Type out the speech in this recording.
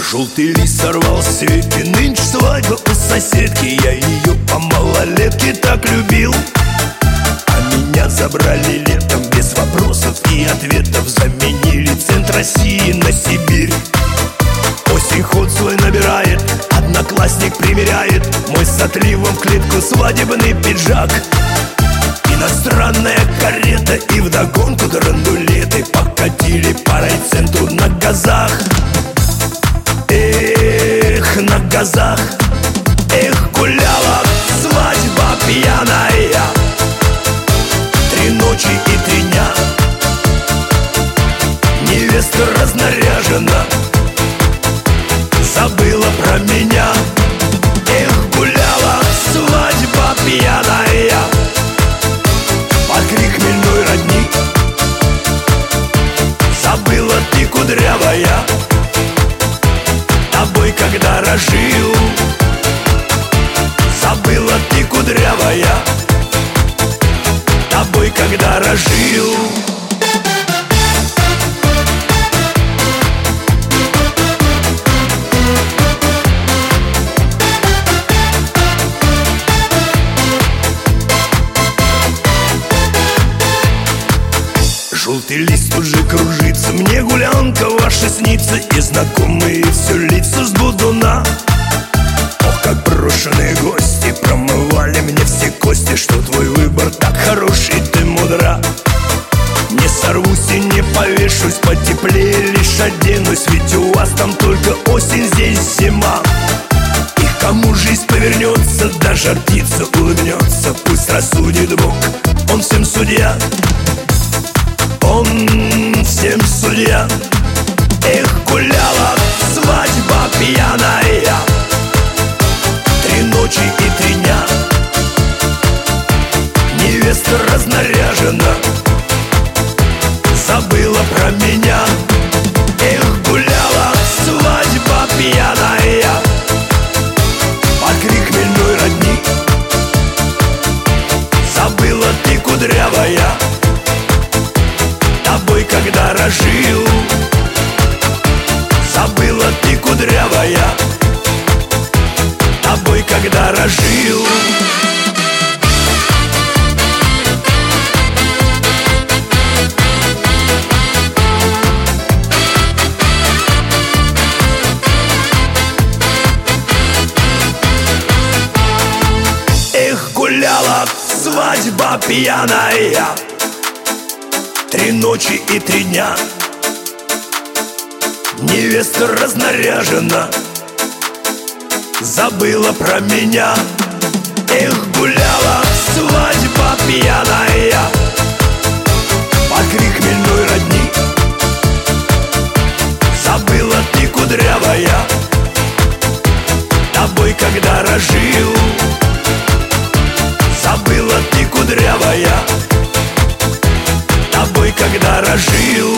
Желтый лист сорвал с ветки, нынче свадьба у соседки. Я ее по малолетке так любил, а меня забрали летом без вопросов и ответов. Заменили центр России на Сибирь. Осень ход свой набирает, одноклассник примеряет мой с отливом в клетку свадебный пиджак. Иностранная карета и вдогонку драндулеты покатили по райцентру на газах. Эх, на газах, эх, гуляла свадьба пьяная. 3 ночи и 3 дня, невеста разнаряжена, забыла про меня. Эх, гуляла свадьба пьяная под крик хмельной родни. Забыла ты, кудрявая, тобой когда рожил. Забыла ты, кудрявая, тобой когда рожил. Желтый лист тут же кружится, мне гулянка ваша снится, и знакомые все лица с будуна. Ох, как брошенные гости промывали мне все кости, что твой выбор так хороший, ты мудра. Не сорвусь и не повешусь, потеплее лишь оденусь, ведь у вас там только осень, здесь зима. И кому жизнь повернется, даже птица улыбнется, пусть рассудит Бог, Он всем судья. Он всем судья. Эх, гуляла свадьба пьяная, 3 ночи и 3 дня, невеста разнаряжена, забыла про меня. Эх, гуляла свадьба пьяная под крик хмельной родни. Забыла ты, кудрявая, тобой когда рожил. Забыла ты, кудрявая, тобой когда рожил. Эх, гуляла свадьба пьяная, 3 ночи и 3 дня, невеста разнаряжена, забыла про меня. Эх, гуляла свадьба пьяная под крик хмельной родни. Забыла ты, кудрявая, тобой когда рожил. Забыла ты, кудрявая, тобой когда рожил.